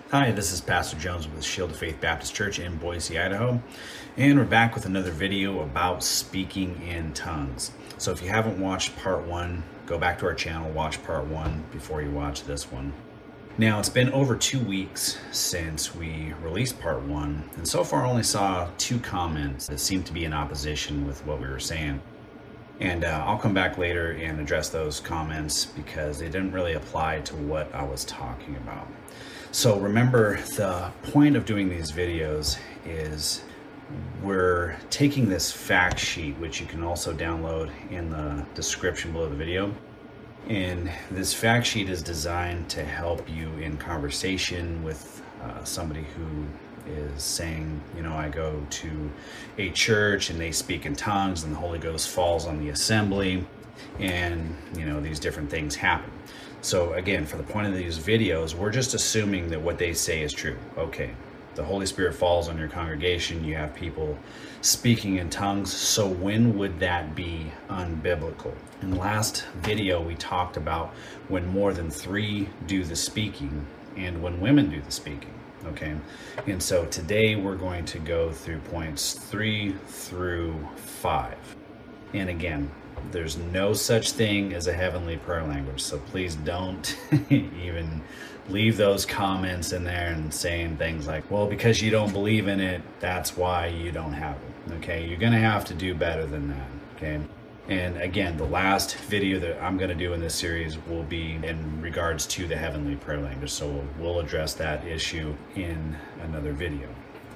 Hi, this is Pastor Jones with Shield of Faith Baptist Church in Boise, Idaho, and we're back with another video about speaking in tongues. So if you haven't watched part one, go back to our channel, watch part one before you watch this one. Now, it's been over 2 weeks since we released part one, and so far I only saw 2 comments that seemed to be in opposition with what we were saying. And I'll come back later and address those comments because they didn't really apply to what I was talking about. So remember, the point of doing these videos is we're taking this fact sheet, which you can also download in the description below the video. And this fact sheet is designed to help you in conversation with somebody who is saying, you know, I go to a church and they speak in tongues and the Holy Ghost falls on the assembly and, you know, these different things happen. So again, for the point of these videos, we're just assuming that what they say is true. Okay, the Holy Spirit falls on your congregation, you have people speaking in tongues, so when would that be unbiblical? In the last video, we talked about when more than 3 do the speaking and when women do the speaking, okay? And so today we're going to go through points 3 through 5. And again, there's no such thing as a heavenly prayer language, so please don't even leave those comments in there and saying things like, well, because you don't believe in it, that's why you don't have it, okay? You're gonna have to do better than that, okay? And again, the last video that I'm gonna do in this series will be in regards to the heavenly prayer language, so we'll address that issue in another video.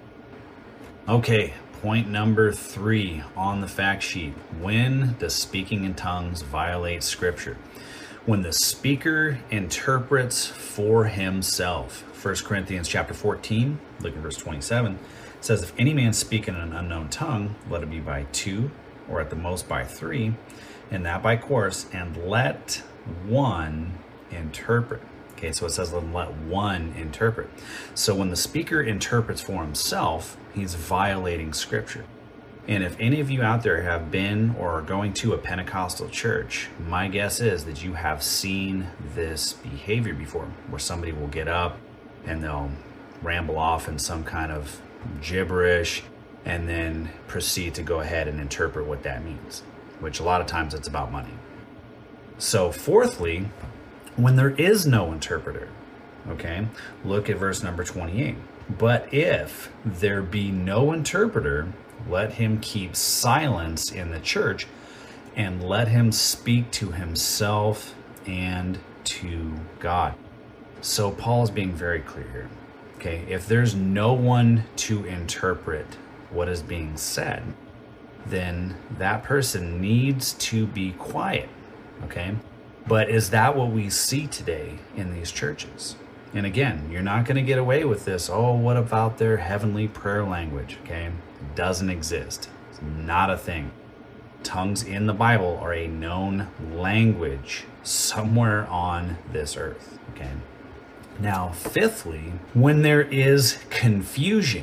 Okay. Point number 3 on the fact sheet. When does speaking in tongues violate Scripture? When the speaker interprets for himself. 1 Corinthians chapter 14, look at verse 27. It says, if any man speak in an unknown tongue, let it be by 2, or at the most by 3, and that by course, and let one interpret. Okay, so it says let one interpret. So when the speaker interprets for himself, he's violating Scripture. And if any of you out there have been or are going to a Pentecostal church, my guess is that you have seen this behavior before, where somebody will get up and they'll ramble off in some kind of gibberish and then proceed to go ahead and interpret what that means, which a lot of times it's about money. So fourthly, when there is no interpreter, okay, look at verse number 28. But if there be no interpreter, let him keep silence in the church and let him speak to himself and to God. So Paul is being very clear here, okay? If there's no one to interpret what is being said, then that person needs to be quiet, okay? But is that what we see today in these churches? And again, you're not going to get away with this, oh, what about their heavenly prayer language, okay? It doesn't exist. It's not a thing. Tongues in the Bible are a known language somewhere on this earth, okay? Now, fifthly, when there is confusion,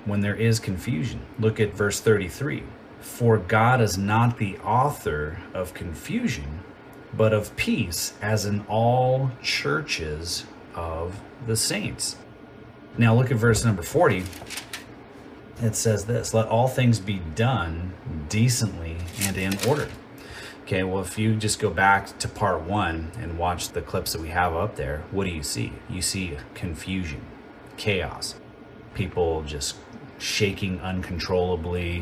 look at verse 33. For God is not the author of confusion, but of peace, as in all churches of the saints. Now look at verse number 40. It says this, let all things be done decently and in order. Okay, well, if you just go back to part 1 and watch the clips that we have up there, what do you see? You see confusion, chaos, people just shaking uncontrollably,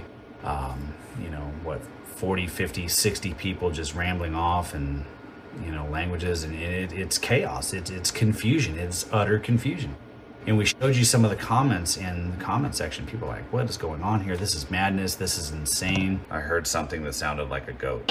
40, 50, 60 people just rambling off and, languages, and it's chaos. It's confusion. It's utter confusion. And we showed you some of the comments in the comment section. People are like, what is going on here? This is madness. This is insane. I heard something that sounded like a goat.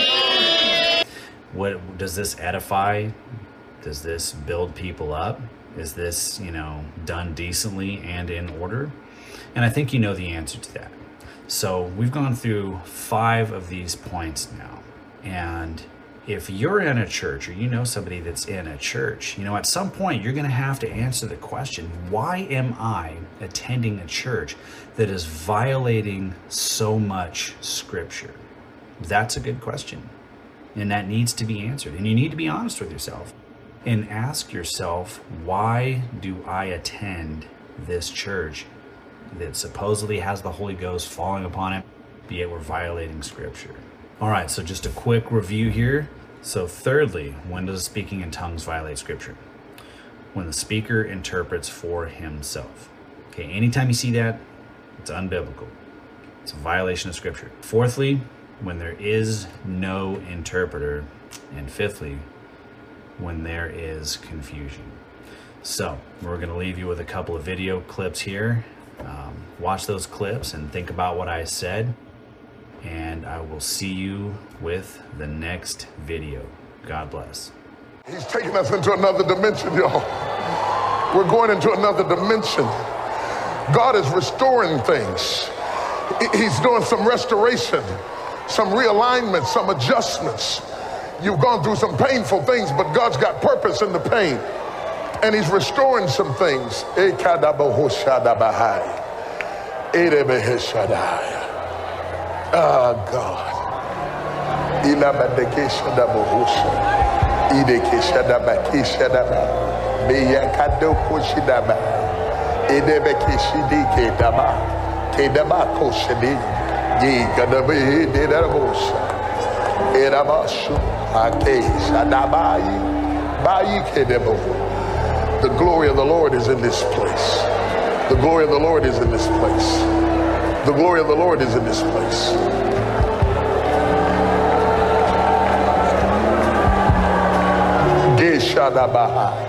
What does this edify? Does this build people up? Is this, done decently and in order? And I think you know the answer to that. So we've gone through 5 of these points now. And if you're in a church or you know somebody that's in a church, at some point you're going to have to answer the question, why am I attending a church that is violating so much Scripture? That's a good question. And that needs to be answered. And you need to be honest with yourself. And ask yourself, why do I attend this church that supposedly has the Holy Ghost falling upon it, yet we're violating Scripture? All right, so just a quick review here. So thirdly, when does speaking in tongues violate Scripture? When the speaker interprets for himself. Okay, anytime you see that, it's unbiblical. It's a violation of Scripture. Fourthly, when there is no interpreter. And fifthly, when there is confusion. So we're going to leave you with a couple of video clips here. Watch those clips and think about what I said. And I will see you with the next video. God bless. He's taking us into another dimension, y'all. We're going into another dimension. God is restoring things. He's doing some restoration, some realignment, some adjustments. You've gone through some painful things, but God's got purpose in the pain. And he's restoring some things. Oh, God. The glory of the Lord is in this place. The glory of the Lord is in this place. The glory of the Lord is in this place. Ge Shadabaha.